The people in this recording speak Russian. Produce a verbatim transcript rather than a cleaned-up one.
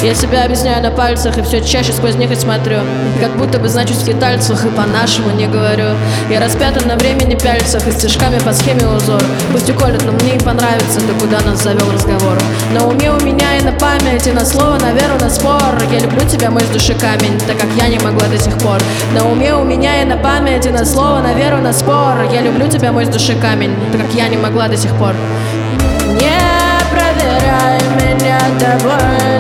Я себя объясняю на пальцах, и все чаще сквозь них и смотрю. Как будто бы значусь в скитальцах, и по-нашему не говорю. Я распята на времени пяльцах, и стежками по схеме узор. Пусть уколет, но мне и понравится, ты куда нас завел разговор. На уме у меня и на памяти, на слово, на веру, на спор. Я люблю тебя, мой с души камень, так как я не могла до сих пор. На уме у меня и на памяти, на слово, на веру, на спор. Я люблю тебя, мой с души камень, так как я не могла до сих пор. Не проверяй меня тобой.